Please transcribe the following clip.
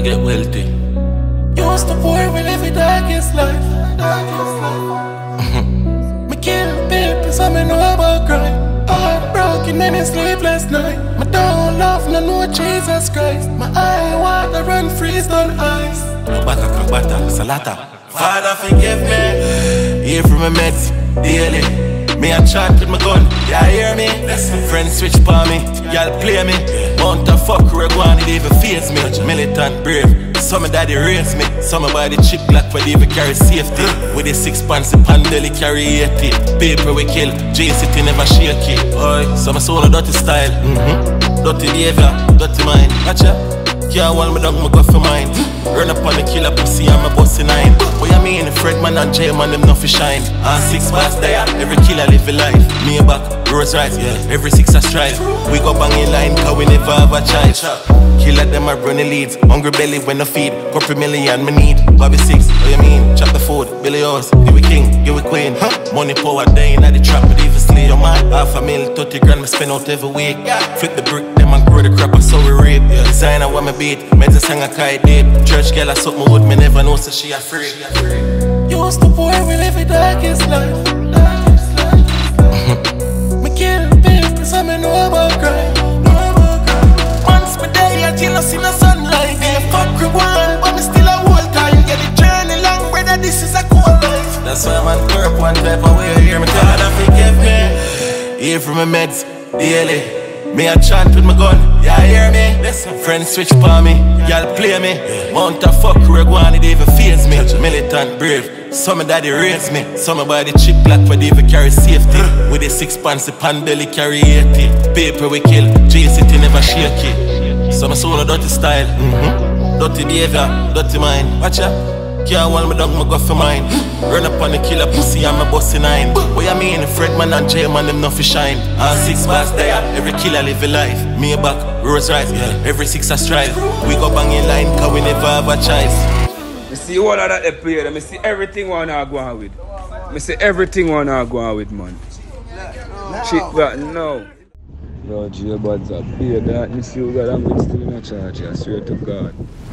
get wealthy. Used to poor, we live the darkest life. Me kill people, so me know about crime. Heartbroken and a sleepless night. Me don't love no Jesus Christ. My eye water run freeze on ice. Bata, salata. Father forgive me. Hear from my meds daily. Me a chat with my gun, yeah hear me. Friends switch for me, y'all play me. Mount a fuck Reguan, it even fears me. Militant brave, some of daddy raised me. Some of body chip black for they even carry safety. With the 6 pants, the pandeli carry 80. Paper we kill, J-City never shake it. Oi, some soul a dirty style, dirty behavior, dirty mind. Watcha, can't hold me down, me go for mine. Run up on the killer pussy, I'm a bossy 9. What you mean, Fred man and J man, them not fi shine. 6 bars there, every killer live a life. Me a back, Rose Rice, yeah. Every 6 a strive. We go bang in line, cause we never have a child. Killer them are running leads. Hungry belly when I feed. Couple million me need. Bobby 6, what you mean? Chop the food, Billy O's. Give we king, give we queen. Money power dying at the trap, but even sleep. Your man, $500,000, 30 grand me spend out every week. Flip the brick, them and grow the crap, I saw we rape. Designer what me beat, meds a sang a kite deep. Church girl I suck my wood, me never know so she afraid. Used to poor, we live the darkest life. Me kill people, so me know about crime. Once me day until I see the sunlight. Me a fuck Reguan, but me still a whole time. Get the journey long, brother, this is a cool life. That's why man perp one type of way. Hear me tell her to forgive me. Hear from my meds daily. Me a chant with my gun, yeah hear me. Friends switch for me, y'all play me. Mount a fuck Reguan, it even fears me. Militant brave, some of daddy raised me. Some of body chip black for they even carry safety. With the 6 pants, the pandeli carry 80. Paper we kill, J-City never shake it. Some soul a dirty style, dirty behavior, dirty mind. Watch ya. Can't hold me down, me go for mine. Run up on the killer pussy, I'm a bossy 9. What you mean, Fred man and J man, them not fi shine. 6 bars there, every killer live a life. Me a back, Rose Rice, yeah. Every 6 a strive. We go bang in line, cause we never have a choice. Me see all of that they play, me see everything wanna go on with. Me see everything wanna go on with, man. Shit that no. Yo, J Buds up here, that me see you got language still in a charge, I swear to God.